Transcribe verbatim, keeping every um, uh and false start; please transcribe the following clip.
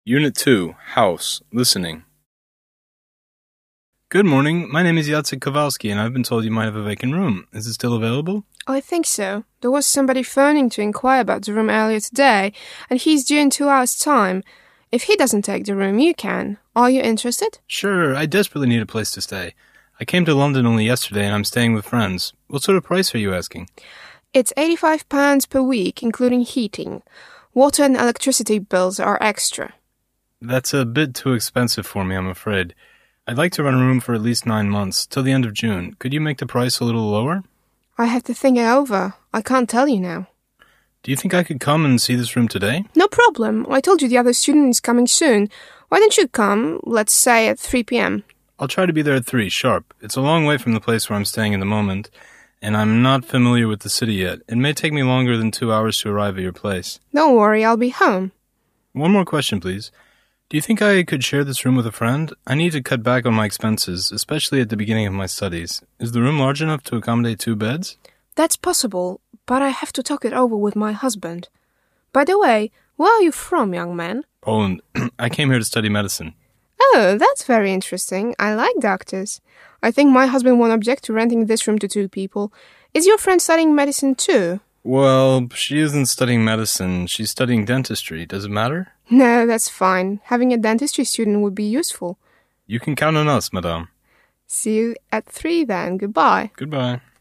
Unit two, House, Listening. Good morning, my name is Jacek Kowalski and I've been told you might have a vacant room. Is it still available? I think so. There was somebody phoning to inquire about the room earlier today, and he's due in two hours' time. If he doesn't take the room, you can. Are you interested? Sure, I desperately need a place to stay. I came to London only yesterday and I'm staying with friends. What sort of price are you asking? It's eighty-five pounds per week, including heating. Water and electricity bills are extra. That's a bit too expensive for me, I'm afraid. I'd like to rent a room for at least nine months, till the end of June. Could you make the price a little lower? I have to think it over. I can't tell you now. Do you think I could come and see this room today? No problem. I told you the other student is coming soon. Why don't you come, let's say at three p.m. I'll try to be there at three, sharp. It's a long way from the place where I'm staying at the moment, and I'm not familiar with the city yet. It may take me longer than two hours to arrive at your place. Don't worry, I'll be home. One more question, please. Do you think I could share this room with a friend? I need to cut back on my expenses, especially at the beginning of my studies. Is the room large enough to accommodate two beds? That's possible, but I have to talk it over with my husband. By the way, where are you from, young man? Poland. I came here to study medicine. Oh, that's very interesting. I like doctors. I think my husband won't object to renting this room to two people. Is your friend studying medicine too? Well, she isn't studying medicine. She's studying dentistry. Does it matter? No, that's fine. Having a dentistry student would be useful. You can count on us, madame. See you at three then. Goodbye. Goodbye.